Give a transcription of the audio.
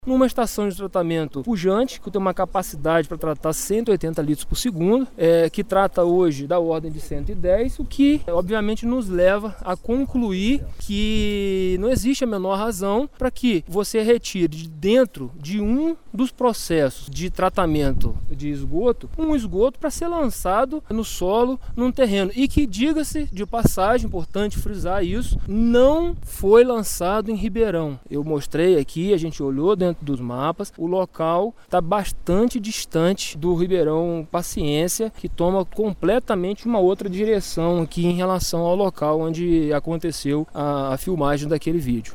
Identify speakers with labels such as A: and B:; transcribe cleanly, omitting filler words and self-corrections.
A: numa estação de tratamento pujante, que tem uma capacidade para tratar 180 litros por segundo, que trata hoje da ordem de 110, o que obviamente nos leva a concluir que não existe a menor razão para que você retire de dentro de um dos processos de tratamento de esgoto, um esgoto para ser lançado no solo, num terreno, e que, diga-se de passagem, importante frisar isso, não foi lançado em Ribeirão. Eu mostrei aqui, a gente olhou dentro dos mapas, o local está bastante distante do Ribeirão Paciência, que toma completamente uma outra direção aqui em relação ao local onde aconteceu a filmagem daquele vídeo.